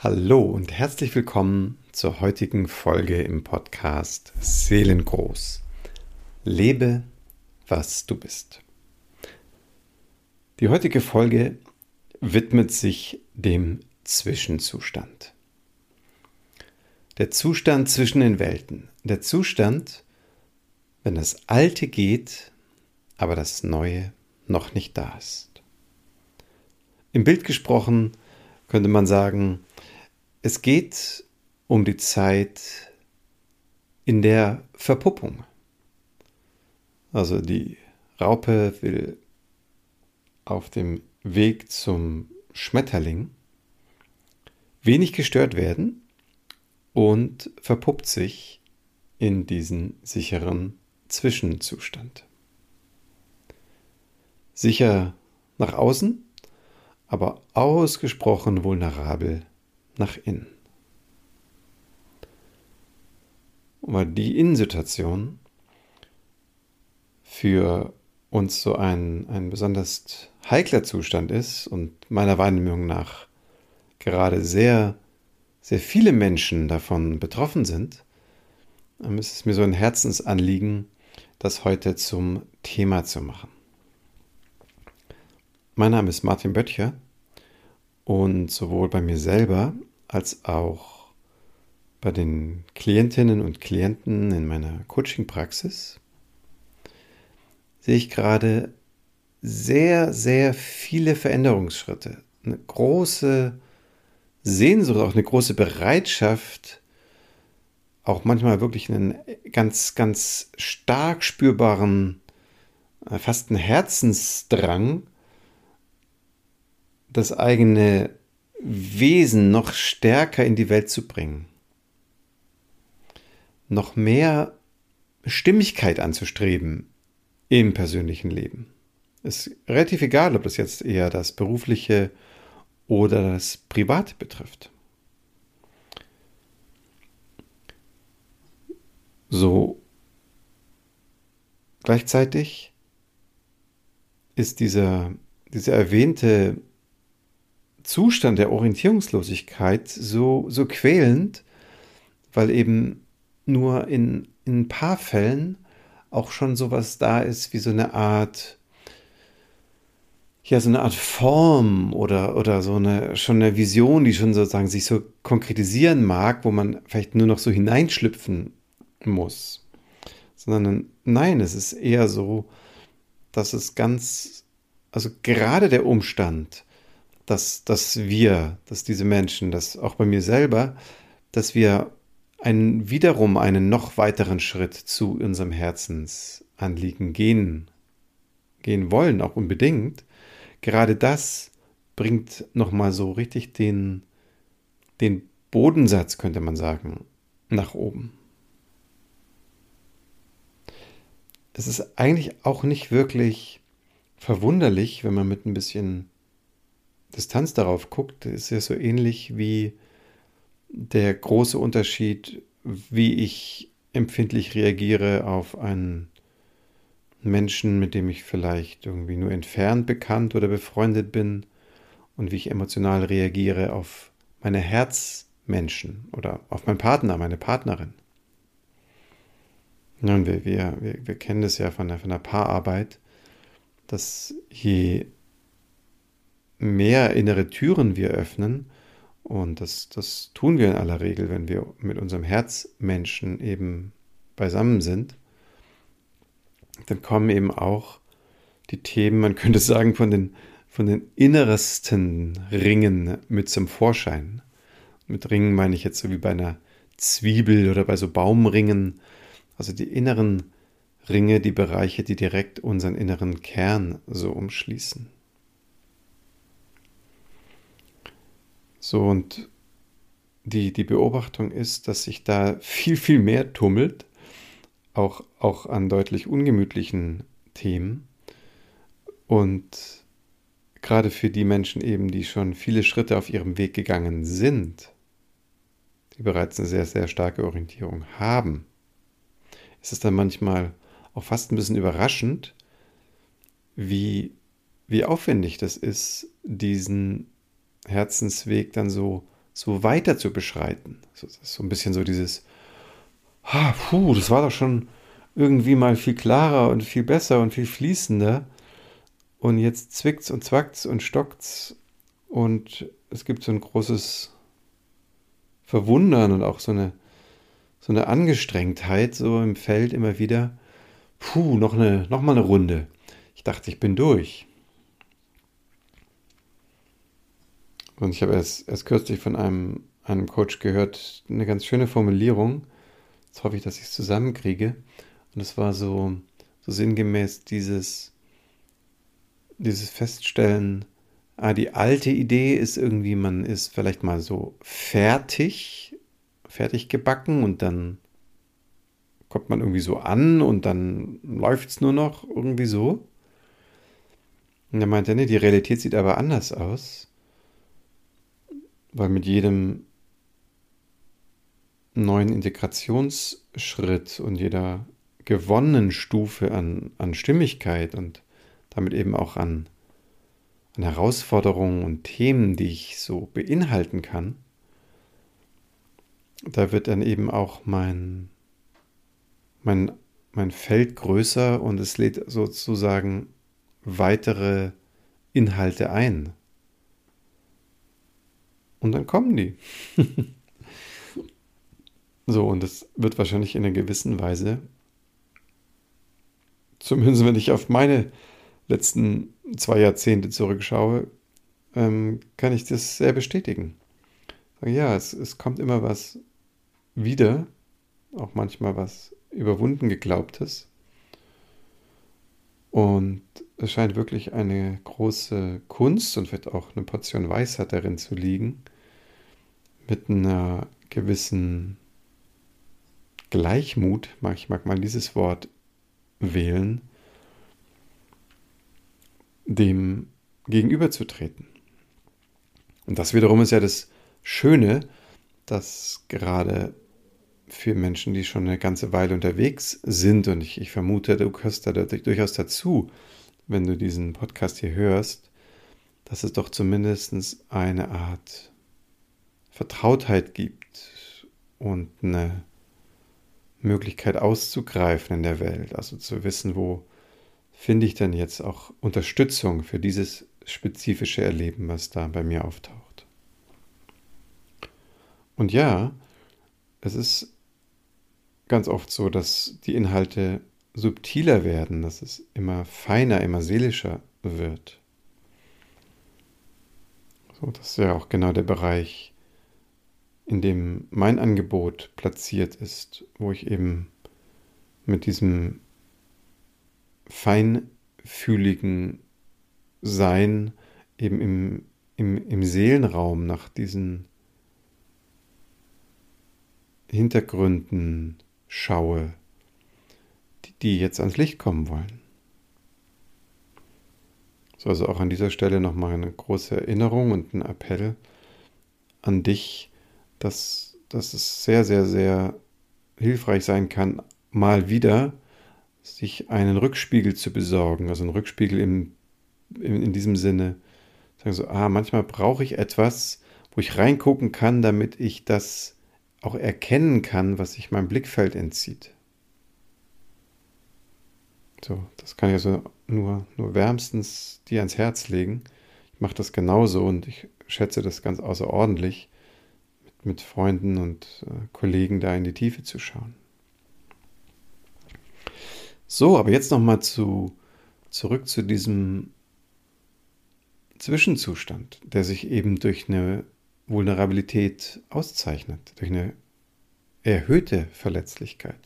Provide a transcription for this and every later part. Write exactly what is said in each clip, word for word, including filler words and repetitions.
Hallo und herzlich willkommen zur heutigen Folge im Podcast Seelengroß. Lebe, was du bist. Die heutige Folge widmet sich dem Zwischenzustand. Der Zustand zwischen den Welten. Der Zustand, wenn das Alte geht, aber das Neue noch nicht da ist. Im Bild gesprochen könnte man sagen, es geht um die Zeit in der Verpuppung. Also die Raupe will auf dem Weg zum Schmetterling wenig gestört werden und verpuppt sich in diesen sicheren Zwischenzustand. Sicher nach außen, aber ausgesprochen vulnerabel nach innen. Weil die Innensituation für uns so ein, ein besonders heikler Zustand ist und meiner Wahrnehmung nach gerade sehr, sehr viele Menschen davon betroffen sind, dann ist es mir so ein Herzensanliegen, das heute zum Thema zu machen. Mein Name ist Martin Böttcher. Und sowohl bei mir selber als auch bei den Klientinnen und Klienten in meiner Coaching-Praxis sehe ich gerade sehr, sehr viele Veränderungsschritte. Eine große Sehnsucht, auch eine große Bereitschaft, auch manchmal wirklich einen ganz, ganz stark spürbaren, fast einen Herzensdrang, das eigene Wesen noch stärker in die Welt zu bringen. Noch mehr Stimmigkeit anzustreben im persönlichen Leben. Es ist relativ egal, ob das jetzt eher das Berufliche oder das Private betrifft. So gleichzeitig ist dieser, dieser erwähnte Zustand der Orientierungslosigkeit so, so quälend, weil eben nur in, in ein paar Fällen auch schon sowas da ist wie so eine Art, ja, so eine Art Form oder, oder so eine, schon eine Vision, die schon sozusagen sich so konkretisieren mag, wo man vielleicht nur noch so hineinschlüpfen muss. Sondern nein, es ist eher so, dass es ganz, also gerade der Umstand, dass, dass wir, dass diese Menschen, dass auch bei mir selber, dass wir einen, wiederum einen noch weiteren Schritt zu unserem Herzensanliegen gehen, gehen wollen, auch unbedingt. Gerade das bringt nochmal so richtig den, den Bodensatz, könnte man sagen, nach oben. Es ist eigentlich auch nicht wirklich verwunderlich, wenn man mit ein bisschen Distanz darauf guckt, ist ja so ähnlich wie der große Unterschied, wie ich empfindlich reagiere auf einen Menschen, mit dem ich vielleicht irgendwie nur entfernt bekannt oder befreundet bin und wie ich emotional reagiere auf meine Herzmenschen oder auf meinen Partner, meine Partnerin. Nun, wir, wir, wir, wir kennen das ja von der, von der Paararbeit, dass je mehr innere Türen wir öffnen, und das, das tun wir in aller Regel, wenn wir mit unserem Herzmenschen eben beisammen sind, dann kommen eben auch die Themen, man könnte sagen, von den, von den innersten Ringen mit zum Vorschein. Mit Ringen meine ich jetzt so wie bei einer Zwiebel oder bei so Baumringen, also die inneren Ringe, die Bereiche, die direkt unseren inneren Kern so umschließen. So, und die, die Beobachtung ist, dass sich da viel, viel mehr tummelt, auch, auch an deutlich ungemütlichen Themen. Und gerade für die Menschen eben, die schon viele Schritte auf ihrem Weg gegangen sind, die bereits eine sehr, sehr starke Orientierung haben, ist es dann manchmal auch fast ein bisschen überraschend, wie wie aufwendig das ist, diesen Herzensweg dann so so weiter zu beschreiten. So, das ist so ein bisschen so dieses, ah, puh, das war doch schon irgendwie mal viel klarer und viel besser und viel fließender. Und jetzt zwickt's und zwackt's und stockt's. Und es gibt so ein großes Verwundern und auch so eine, so eine Angestrengtheit so im Feld immer wieder. Puh, noch eine, noch mal eine Runde. Ich dachte, ich bin durch. Und ich habe erst, erst kürzlich von einem, einem Coach gehört, eine ganz schöne Formulierung. Jetzt hoffe ich, dass ich es zusammenkriege. Und es war so, so sinngemäß dieses, dieses Feststellen, ah, die alte Idee ist irgendwie, man ist vielleicht mal so fertig, fertig gebacken und dann kommt man irgendwie so an und dann läuft es nur noch irgendwie so. Und er meinte, nee, die Realität sieht aber anders aus, weil mit jedem neuen Integrationsschritt und jeder gewonnenen Stufe an, an Stimmigkeit und damit eben auch an, an Herausforderungen und Themen, die ich so beinhalten kann, da wird dann eben auch mein, mein, mein Feld größer und es lädt sozusagen weitere Inhalte ein. Und dann kommen die. So, und das wird wahrscheinlich in einer gewissen Weise, zumindest wenn ich auf meine letzten zwei Jahrzehnte zurückschaue, ähm, kann ich das sehr bestätigen. Ja, es, es kommt immer was wieder, auch manchmal was überwunden geglaubtes. Und es scheint wirklich eine große Kunst und vielleicht auch eine Portion Weisheit darin zu liegen, mit einer gewissen Gleichmut, ich mag mal dieses Wort wählen, dem gegenüberzutreten. Und das wiederum ist ja das Schöne, dass gerade für Menschen, die schon eine ganze Weile unterwegs sind, und ich, ich vermute, du gehörst da durchaus dazu, wenn du diesen Podcast hier hörst, dass es doch zumindest eine Art Vertrautheit gibt und eine Möglichkeit auszugreifen in der Welt, also zu wissen, wo finde ich denn jetzt auch Unterstützung für dieses spezifische Erleben, was da bei mir auftaucht. Und ja, es ist ganz oft so, dass die Inhalte subtiler werden, dass es immer feiner, immer seelischer wird. So, das ist ja auch genau der Bereich, in dem mein Angebot platziert ist, wo ich eben mit diesem feinfühligen Sein eben im, im, im Seelenraum nach diesen Hintergründen schaue, die, die jetzt ans Licht kommen wollen. So, also auch an dieser Stelle nochmal eine große Erinnerung und ein Appell an dich, dass, dass es sehr, sehr, sehr hilfreich sein kann, mal wieder sich einen Rückspiegel zu besorgen. Also einen Rückspiegel im, in, in diesem Sinne, sagen so, ah, manchmal brauche ich etwas, wo ich reingucken kann, damit ich das auch erkennen kann, was sich meinem Blickfeld entzieht. So, das kann ich also nur, nur wärmstens dir ans Herz legen. Ich mache das genauso und ich schätze das ganz außerordentlich, mit, mit Freunden und äh, Kollegen da in die Tiefe zu schauen. So, aber jetzt nochmal zu, zurück zu diesem Zwischenzustand, der sich eben durch eine Vulnerabilität auszeichnet, durch eine erhöhte Verletzlichkeit.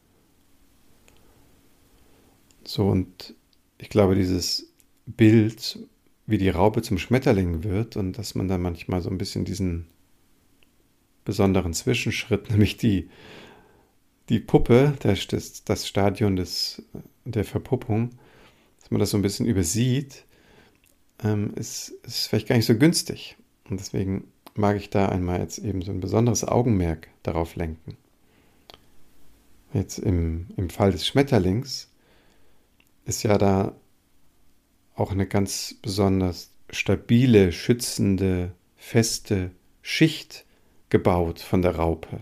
So, und ich glaube, dieses Bild, wie die Raupe zum Schmetterling wird und dass man dann manchmal so ein bisschen diesen besonderen Zwischenschritt, nämlich die, die Puppe, das, das Stadion des, der Verpuppung, dass man das so ein bisschen übersieht, ähm, ist, ist vielleicht gar nicht so günstig. Und deswegen mag ich da einmal jetzt eben so ein besonderes Augenmerk darauf lenken. Jetzt im, im Fall des Schmetterlings ist ja da auch eine ganz besonders stabile, schützende, feste Schicht gebaut von der Raupe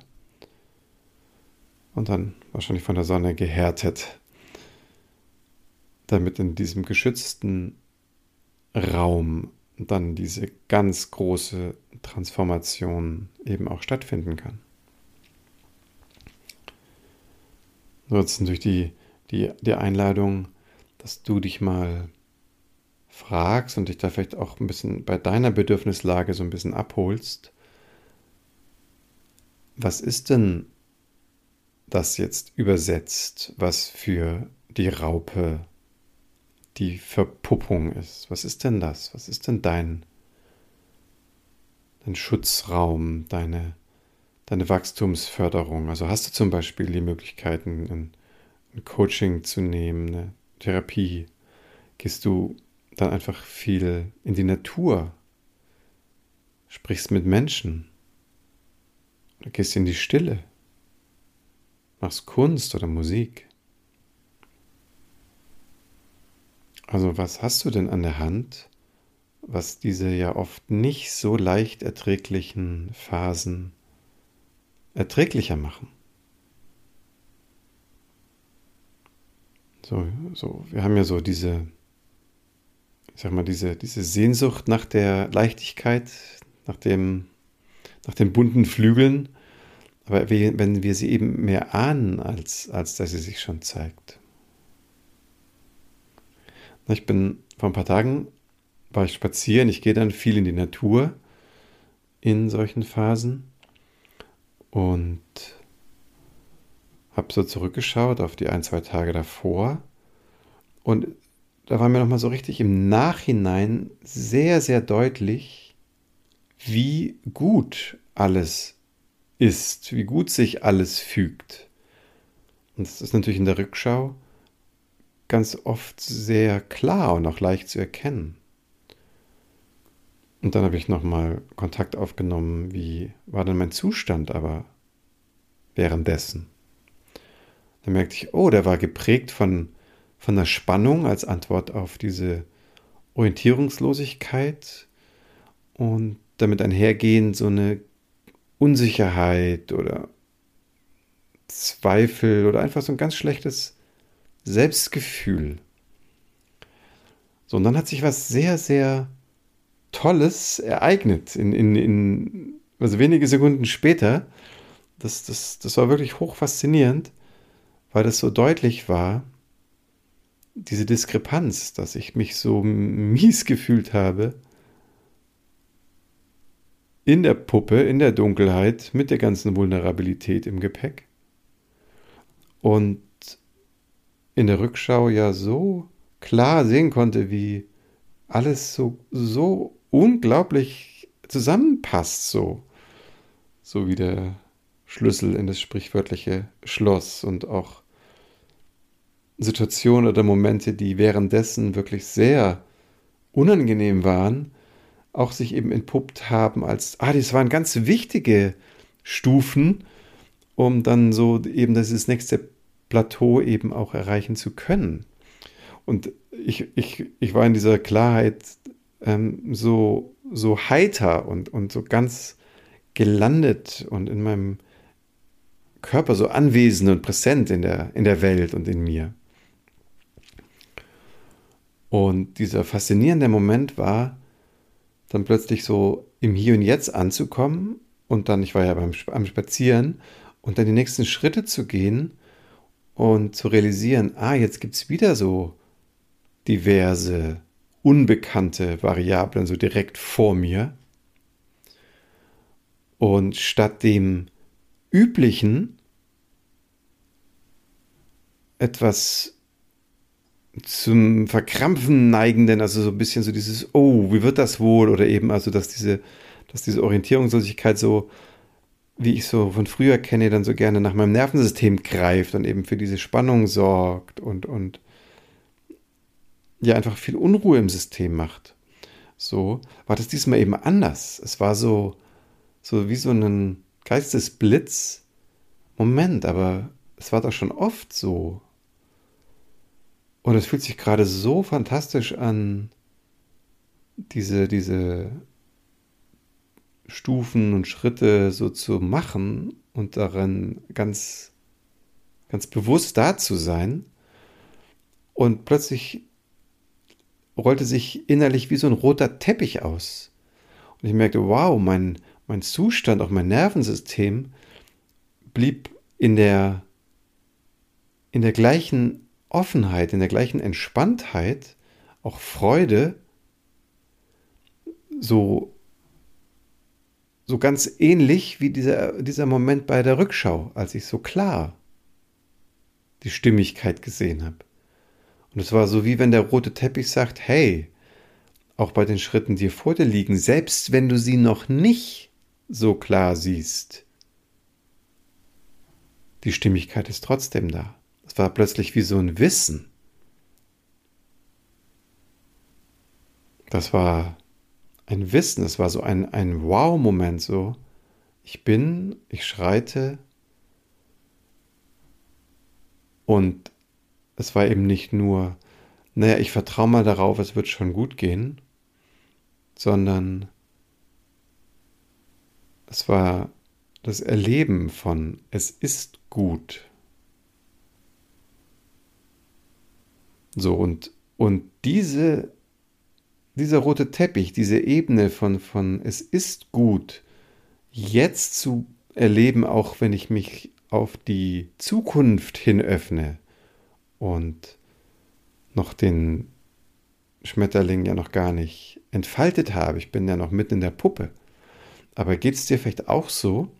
und dann wahrscheinlich von der Sonne gehärtet, damit in diesem geschützten Raum dann diese ganz große Transformation eben auch stattfinden kann. So, jetzt natürlich die, die, die Einladung, dass du dich mal fragst und dich da vielleicht auch ein bisschen bei deiner Bedürfnislage so ein bisschen abholst. Was ist denn das jetzt übersetzt, was für die Raupe die Verpuppung ist? Was ist denn das? Was ist denn dein, dein Schutzraum, deine, deine Wachstumsförderung? Also hast du zum Beispiel die Möglichkeiten, ein, ein Coaching zu nehmen, eine Therapie? Gehst du dann einfach viel in die Natur? Sprichst mit Menschen? Oder gehst in die Stille? Machst Kunst oder Musik? Also was hast du denn an der Hand, was diese ja oft nicht so leicht erträglichen Phasen erträglicher machen? So, so, wir haben ja so diese, ich sag mal, diese, diese Sehnsucht nach der Leichtigkeit, nach dem, nach den bunten Flügeln, aber wenn wir sie eben mehr ahnen, als, als dass sie sich schon zeigt. Ich bin vor ein paar Tagen, war ich spazieren, ich gehe dann viel in die Natur in solchen Phasen und habe so zurückgeschaut auf die ein, zwei Tage davor und da war mir nochmal so richtig im Nachhinein sehr, sehr deutlich, wie gut alles ist, wie gut sich alles fügt. Und das ist natürlich in der Rückschau ganz oft sehr klar und auch leicht zu erkennen. Und dann habe ich nochmal Kontakt aufgenommen, wie war denn mein Zustand aber währenddessen. Dann merkte ich, oh, der war geprägt von, von der Spannung als Antwort auf diese Orientierungslosigkeit und damit einhergehend so eine Unsicherheit oder Zweifel oder einfach so ein ganz schlechtes Selbstgefühl. So, und dann hat sich was sehr, sehr Tolles ereignet. In, in, in, also wenige Sekunden später. Das, das, das war wirklich hoch faszinierend, weil das so deutlich war, diese Diskrepanz, dass ich mich so mies gefühlt habe in der Puppe, in der Dunkelheit, mit der ganzen Vulnerabilität im Gepäck. Und in der Rückschau ja so klar sehen konnte, wie alles so, so unglaublich zusammenpasst, so. So wie der Schlüssel in das sprichwörtliche Schloss und auch Situationen oder Momente, die währenddessen wirklich sehr unangenehm waren, auch sich eben entpuppt haben als, ah, das waren ganz wichtige Stufen, um dann so eben dieses nächste Plateau eben auch erreichen zu können. Und ich, ich, ich war in dieser Klarheit ähm, so, so heiter und, und so ganz gelandet und in meinem Körper so anwesend und präsent in der, in der Welt und in mir. Und dieser faszinierende Moment war, dann plötzlich so im Hier und Jetzt anzukommen und dann, ich war ja beim, am Spazieren, und dann die nächsten Schritte zu gehen und zu realisieren, ah, jetzt gibt es wieder so diverse, unbekannte Variablen so direkt vor mir. Und statt dem üblichen etwas zum Verkrampfen neigenden, also so ein bisschen so dieses, oh, wie wird das wohl? Oder eben also, dass diese, dass diese Orientierungslosigkeit so, wie ich so von früher kenne, dann so gerne nach meinem Nervensystem greift und eben für diese Spannung sorgt und, und ja einfach viel Unruhe im System macht. So war das diesmal eben anders. Es war so, so wie so ein Geistesblitz. Moment, aber es war doch schon oft so. Und es fühlt sich gerade so fantastisch an, diese, diese Stufen und Schritte so zu machen und darin ganz, ganz bewusst da zu sein. Und plötzlich rollte sich innerlich wie so ein roter Teppich aus. Und ich merkte, wow, mein, mein Zustand, auch mein Nervensystem blieb in der, in der gleichen Offenheit, in der gleichen Entspanntheit, auch Freude, so, so ganz ähnlich wie dieser, dieser Moment bei der Rückschau, als ich so klar die Stimmigkeit gesehen habe. Und es war so, wie wenn der rote Teppich sagt, hey, auch bei den Schritten, die vor dir liegen, selbst wenn du sie noch nicht so klar siehst, die Stimmigkeit ist trotzdem da. Es war plötzlich wie so ein Wissen. Das war ein Wissen, es war so ein, ein Wow-Moment, so, ich bin, ich schreite und es war eben nicht nur, naja, ich vertraue mal darauf, es wird schon gut gehen, sondern es war das Erleben von, es ist gut. So, und, und diese, dieser rote Teppich, diese Ebene von, von, es ist gut, jetzt zu erleben, auch wenn ich mich auf die Zukunft hin öffne und noch den Schmetterling ja noch gar nicht entfaltet habe. Ich bin ja noch mitten in der Puppe. Aber geht es dir vielleicht auch so,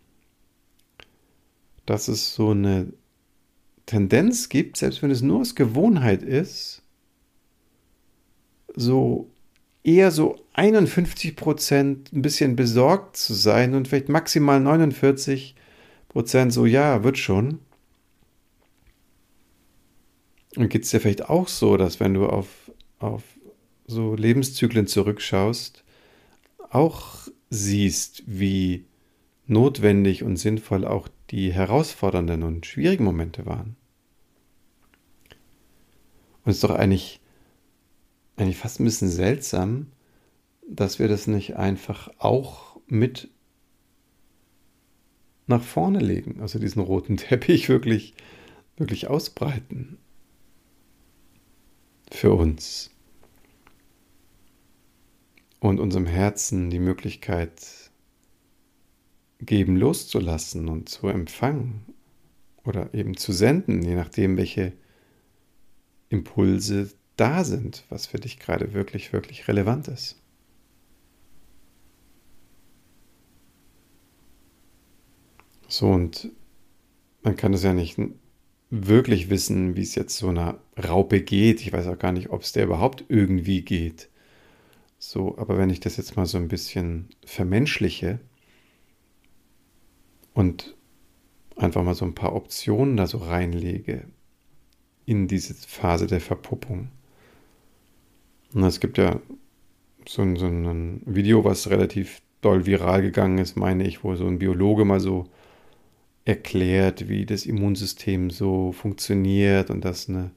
dass es so eine Tendenz gibt, selbst wenn es nur aus Gewohnheit ist, so eher so einundfünfzig Prozent ein bisschen besorgt zu sein und vielleicht maximal neunundvierzig Prozent so, ja, wird schon. Und geht es dir vielleicht auch so, dass wenn du auf, auf so Lebenszyklen zurückschaust, auch siehst, wie notwendig und sinnvoll auch die herausfordernden und schwierigen Momente waren. Und es ist doch eigentlich, eigentlich fast ein bisschen seltsam, dass wir das nicht einfach auch mit nach vorne legen, also diesen roten Teppich wirklich, wirklich ausbreiten für uns und unserem Herzen die Möglichkeit geben, loszulassen und zu empfangen oder eben zu senden, je nachdem, welche Impulse da sind, was für dich gerade wirklich, wirklich relevant ist. So, und man kann es ja nicht wirklich wissen, wie es jetzt so einer Raupe geht. Ich weiß auch gar nicht, ob es der überhaupt irgendwie geht. So, aber wenn ich das jetzt mal so ein bisschen vermenschliche und einfach mal so ein paar Optionen da so reinlege in diese Phase der Verpuppung. Und es gibt ja so ein, so ein Video, was relativ doll viral gegangen ist, meine ich, wo so ein Biologe mal so erklärt, wie das Immunsystem so funktioniert und dass eine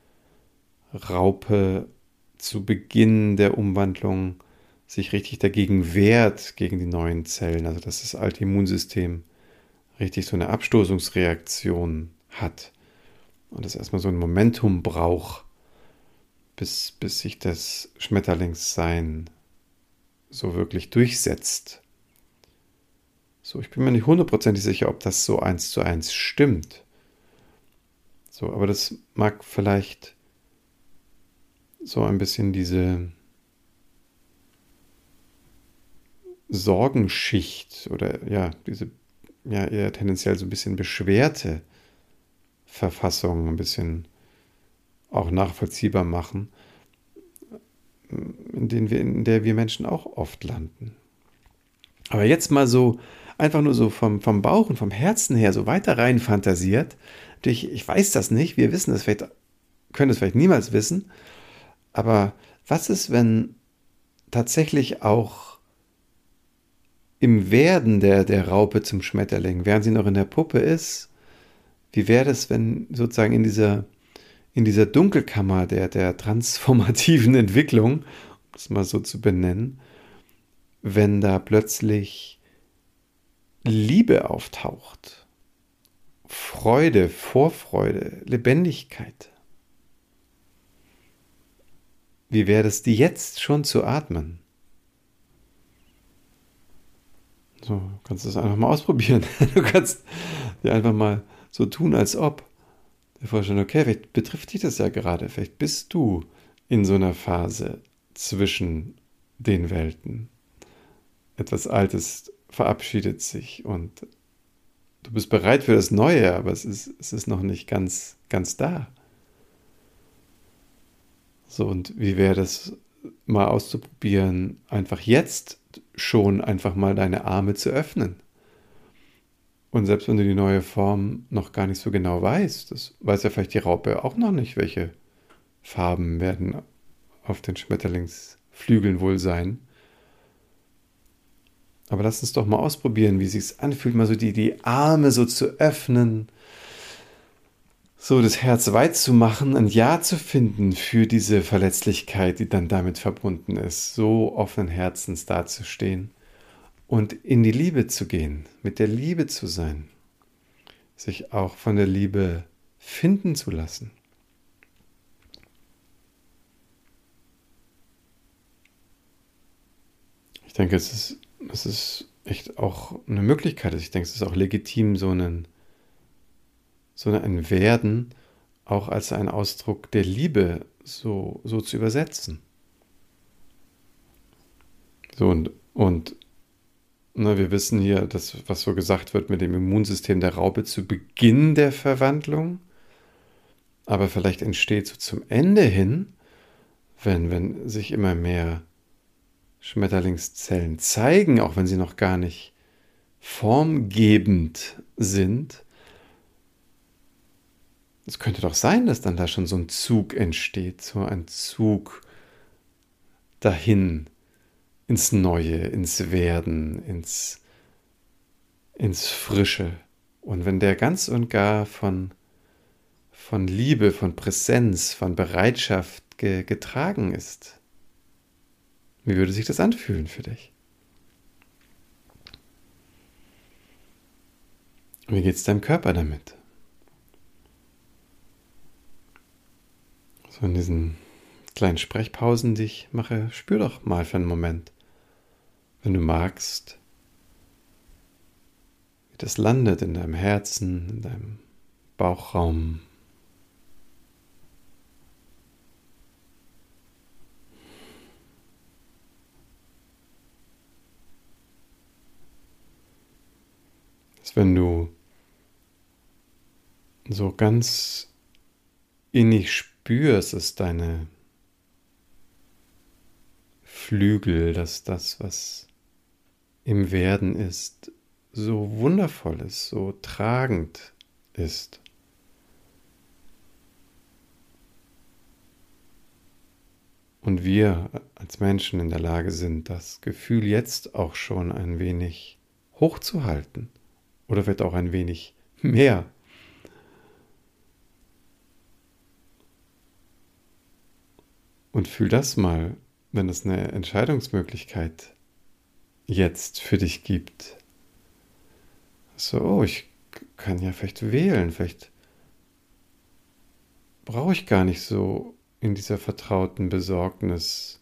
Raupe zu Beginn der Umwandlung sich richtig dagegen wehrt, gegen die neuen Zellen. Also dass das alte Immunsystem richtig so eine Abstoßungsreaktion hat und das erstmal so ein Momentum braucht, bis, bis sich das Schmetterlingssein so wirklich durchsetzt. So, ich bin mir nicht hundertprozentig sicher, ob das so eins zu eins stimmt. So, aber das mag vielleicht so ein bisschen diese Sorgenschicht oder ja, diese ja eher tendenziell so ein bisschen beschwerte Verfassung ein bisschen auch nachvollziehbar machen, in, denen wir, in der wir Menschen auch oft landen. Aber jetzt mal so, einfach nur so vom, vom Bauch und vom Herzen her so weiter rein fantasiert. Natürlich, ich weiß das nicht, wir wissen das vielleicht, können es vielleicht niemals wissen, aber was ist, wenn tatsächlich auch im Werden der, der Raupe zum Schmetterling, während sie noch in der Puppe ist, wie wäre es, wenn sozusagen in dieser, in dieser Dunkelkammer der, der transformativen Entwicklung, um das mal so zu benennen, wenn da plötzlich Liebe auftaucht, Freude, Vorfreude, Lebendigkeit. Wie wäre es, die jetzt schon zu atmen? So, du kannst das einfach mal ausprobieren. Du kannst dir einfach mal so tun, als ob. Dir vorstellen, okay, vielleicht betrifft dich das ja gerade. Vielleicht bist du in so einer Phase zwischen den Welten. Etwas Altes verabschiedet sich und du bist bereit für das Neue, aber es ist, es ist noch nicht ganz, ganz da. So, und wie wäre das mal auszuprobieren, einfach jetzt schon einfach mal deine Arme zu öffnen? Und selbst wenn du die neue Form noch gar nicht so genau weißt, das weiß ja vielleicht die Raupe auch noch nicht, welche Farben werden auf den Schmetterlingsflügeln wohl sein. Aber lass uns doch mal ausprobieren, wie es sich anfühlt, mal so die, die Arme so zu öffnen, so das Herz weit zu machen, ein Ja zu finden für diese Verletzlichkeit, die dann damit verbunden ist, so offenen Herzens dazustehen und in die Liebe zu gehen, mit der Liebe zu sein, sich auch von der Liebe finden zu lassen. Ich denke, es ist, es ist echt auch eine Möglichkeit. Ich denke, es ist auch legitim, so einen, so ein Werden auch als einen Ausdruck der Liebe so, so zu übersetzen. So und, und ne, wir wissen hier, dass, was so gesagt wird mit dem Immunsystem der Raupe zu Beginn der Verwandlung, aber vielleicht entsteht so zum Ende hin, wenn, wenn sich immer mehr Schmetterlingszellen zeigen, auch wenn sie noch gar nicht formgebend sind. Es könnte doch sein, dass dann da schon so ein Zug entsteht, so ein Zug dahin, ins Neue, ins Werden, ins, ins Frische. Und wenn der ganz und gar von, von Liebe, von Präsenz, von Bereitschaft ge, getragen ist, wie würde sich das anfühlen für dich? Wie geht es deinem Körper damit? So in diesen kleinen Sprechpausen, die ich mache, spür doch mal für einen Moment, wenn du magst, wie das landet in deinem Herzen, in deinem Bauchraum. Dass wenn du so ganz innig spürst, dass deine Flügel, dass das, was im Werden ist, so wundervoll ist, so tragend ist. Und wir als Menschen in der Lage sind, das Gefühl jetzt auch schon ein wenig hochzuhalten oder vielleicht auch ein wenig mehr. Und fühl das mal, wenn es eine Entscheidungsmöglichkeit jetzt für dich gibt. So, oh, ich kann ja vielleicht wählen, vielleicht brauche ich gar nicht so in dieser vertrauten Besorgnis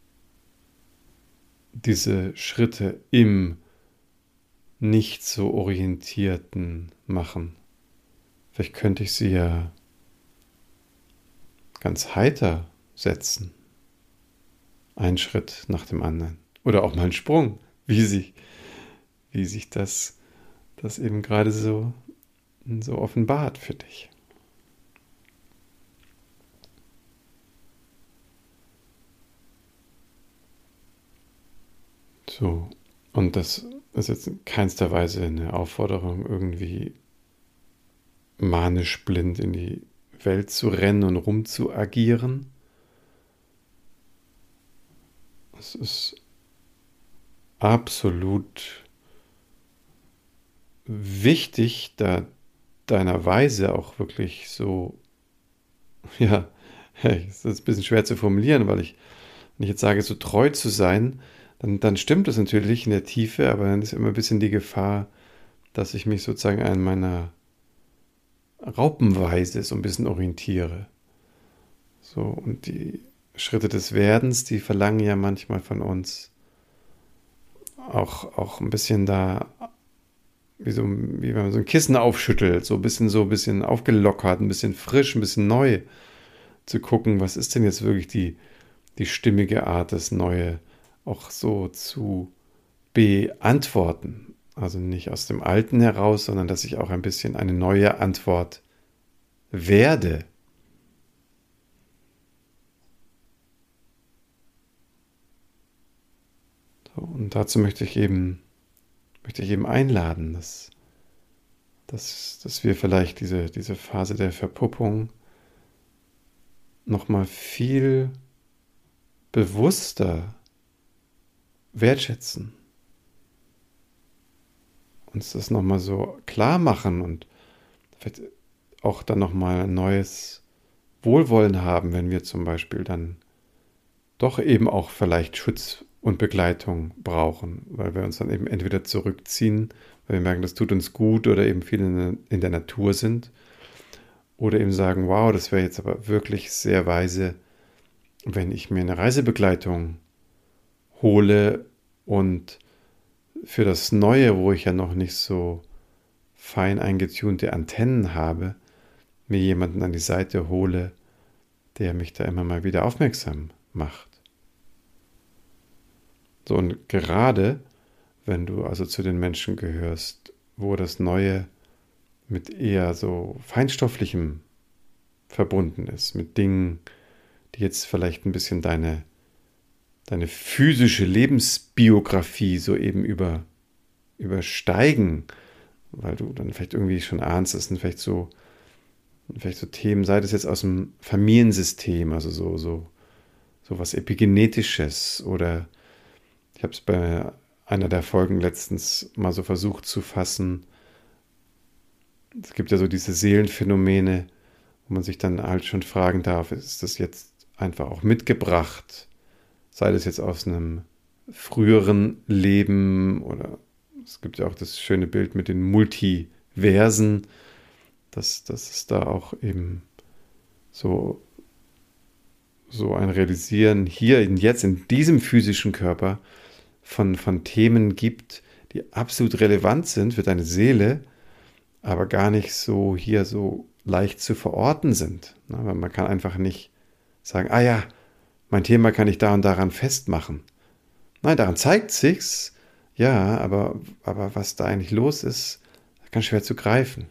diese Schritte im nicht so orientierten machen. Vielleicht könnte ich sie ja ganz heiter setzen. Ein Schritt nach dem anderen. Oder auch mal ein Sprung, wie sich, wie sich das, das eben gerade so, so offenbart für dich. So, und das ist jetzt in keinster Weise eine Aufforderung, irgendwie manisch blind in die Welt zu rennen und rumzuagieren. Es ist absolut wichtig, da deiner Weise auch wirklich so, ja, es ist ein bisschen schwer zu formulieren, weil ich, wenn ich jetzt sage, so treu zu sein, dann, dann stimmt das natürlich in der Tiefe, aber dann ist immer ein bisschen die Gefahr, dass ich mich sozusagen an meiner Raupenweise so ein bisschen orientiere. So, und die Schritte des Werdens, die verlangen ja manchmal von uns auch, auch ein bisschen da, wie, so, wie wenn man so ein Kissen aufschüttelt, so ein bisschen so ein bisschen aufgelockert, ein bisschen frisch, ein bisschen neu zu gucken, was ist denn jetzt wirklich die, die stimmige Art, das Neue auch so zu beantworten. Also nicht aus dem Alten heraus, sondern dass ich auch ein bisschen eine neue Antwort werde. So, und dazu möchte ich eben, möchte ich eben einladen, dass, dass, dass wir vielleicht diese, diese Phase der Verpuppung nochmal viel bewusster wertschätzen, uns das nochmal so klar machen und vielleicht auch dann nochmal ein neues Wohlwollen haben, wenn wir zum Beispiel dann doch eben auch vielleicht Schutz und Begleitung brauchen, weil wir uns dann eben entweder zurückziehen, weil wir merken, das tut uns gut oder eben viel in der, in der Natur sind oder eben sagen, wow, das wäre jetzt aber wirklich sehr weise, wenn ich mir eine Reisebegleitung hole und für das Neue, wo ich ja noch nicht so fein eingetunte Antennen habe, mir jemanden an die Seite hole, der mich da immer mal wieder aufmerksam macht. So, und gerade wenn du also zu den Menschen gehörst, wo das Neue mit eher so Feinstofflichem verbunden ist, mit Dingen, die jetzt vielleicht ein bisschen deine, deine physische Lebensbiografie so eben über, übersteigen, weil du dann vielleicht irgendwie schon ahnst, das sind vielleicht so, vielleicht so Themen, sei das jetzt aus dem Familiensystem, also so, so, so was Epigenetisches oder ich habe es bei einer der Folgen letztens mal so versucht zu fassen. Es gibt ja so diese Seelenphänomene, wo man sich dann halt schon fragen darf, ist das jetzt einfach auch mitgebracht? Sei das jetzt aus einem früheren Leben oder es gibt ja auch das schöne Bild mit den Multiversen, dass, dass es da auch eben so, so ein Realisieren hier in jetzt in diesem physischen Körper von, von Themen gibt, die absolut relevant sind für deine Seele, aber gar nicht so hier so leicht zu verorten sind. Ne? Weil man kann einfach nicht sagen, ah ja, mein Thema kann ich da und daran festmachen. Nein, daran zeigt sich's, ja, aber, aber was da eigentlich los ist, ganz schwer zu greifen.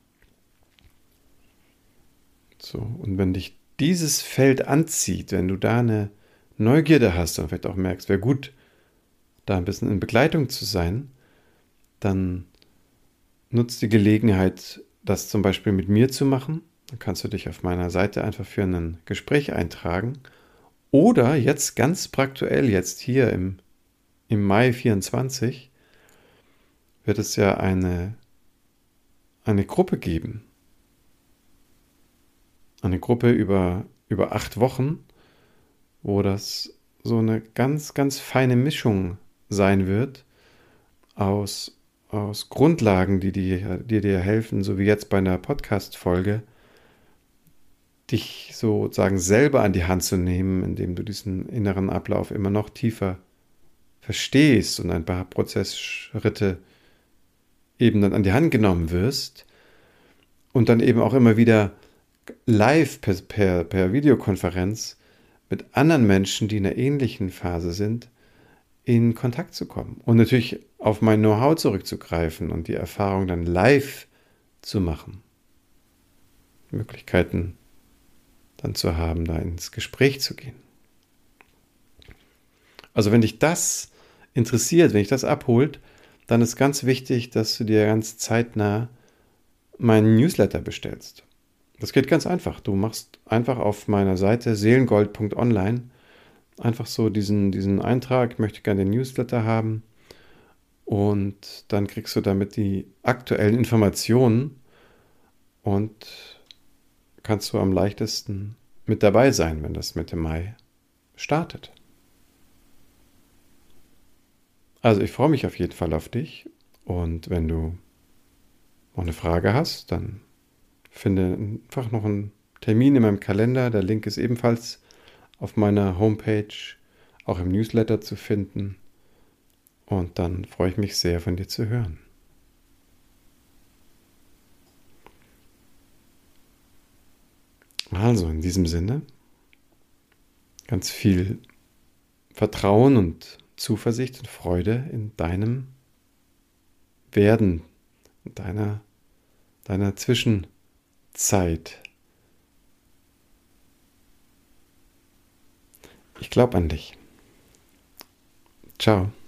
So, und wenn dich dieses Feld anzieht, wenn du da eine Neugierde hast und vielleicht auch merkst, wäre gut, da ein bisschen in Begleitung zu sein, dann nutzt die Gelegenheit, das zum Beispiel mit mir zu machen. Dann kannst du dich auf meiner Seite einfach für ein Gespräch eintragen. Oder jetzt ganz praktuell, jetzt hier im, im Mai vierundzwanzig, wird es ja eine, eine Gruppe geben. Eine Gruppe über, über acht Wochen, wo das so eine ganz, ganz feine Mischung sein wird aus, aus Grundlagen, die dir, die dir helfen, so wie jetzt bei einer Podcast-Folge, dich sozusagen selber an die Hand zu nehmen, indem du diesen inneren Ablauf immer noch tiefer verstehst und ein paar Prozessschritte eben dann an die Hand genommen wirst und dann eben auch immer wieder live per, per, per Videokonferenz mit anderen Menschen, die in einer ähnlichen Phase sind, in Kontakt zu kommen. Und natürlich auf mein Know-how zurückzugreifen und die Erfahrung dann live zu machen. Möglichkeiten dann zu haben, da ins Gespräch zu gehen. Also wenn dich das interessiert, wenn dich das abholt, dann ist ganz wichtig, dass du dir ganz zeitnah meinen Newsletter bestellst. Das geht ganz einfach. Du machst einfach auf meiner Seite seelengold punkt online einfach so diesen, diesen Eintrag, ich möchte gerne den Newsletter haben und dann kriegst du damit die aktuellen Informationen und kannst du am leichtesten mit dabei sein, wenn das Mitte Mai startet. Also ich freue mich auf jeden Fall auf dich und wenn du auch eine Frage hast, dann finde einfach noch einen Termin in meinem Kalender. Der Link ist ebenfalls auf meiner Homepage, auch im Newsletter zu finden. Und dann freue ich mich sehr, von dir zu hören. Also in diesem Sinne, ganz viel Vertrauen und Zuversicht und Freude in deinem Werden, in deiner, deiner Zwischenzeit. Ich glaube an dich. Ciao.